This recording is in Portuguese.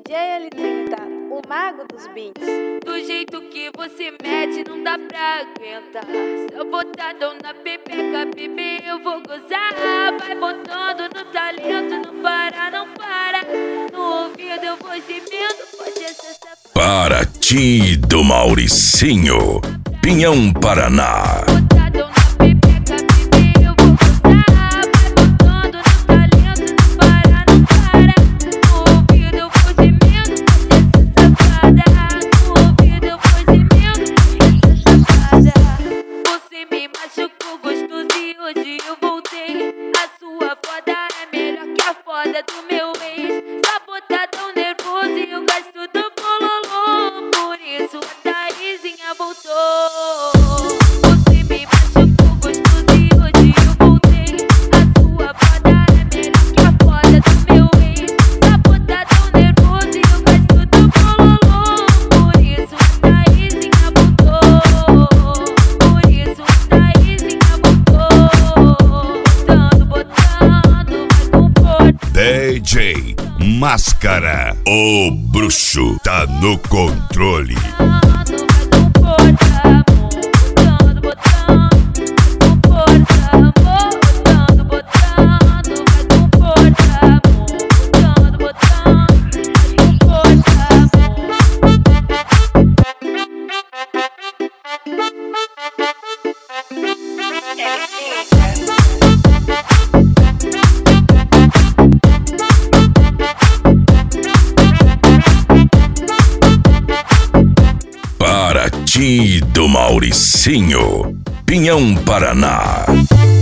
DJ L30, o mago dos beats. Do jeito que você mete, não dá pra aguentar. Se eu botar dom na pepeca, bebê, eu vou gozar. Vai botando no talento, não para, não para. No ouvido eu vou gemendo, pode acessar. Paraty do Mauricinho, Pinhão, Paraná. Do meu ex, sabotadão nervoso e eu gasto do bololô. Por isso a Thaisinha voltou. Você me machucou gostoso e hoje eu voltei. A sua foda é melhor que a foda do meu ex, sabotadão nervoso e eu gasto do bololô. Por isso a Thaisinha voltou. Por isso a Thaisinha voltou. Botando, vai com força. DJ Máscara, o bruxo, tá no controle. Paraty do Mauricinho, Pinhão, Paraná.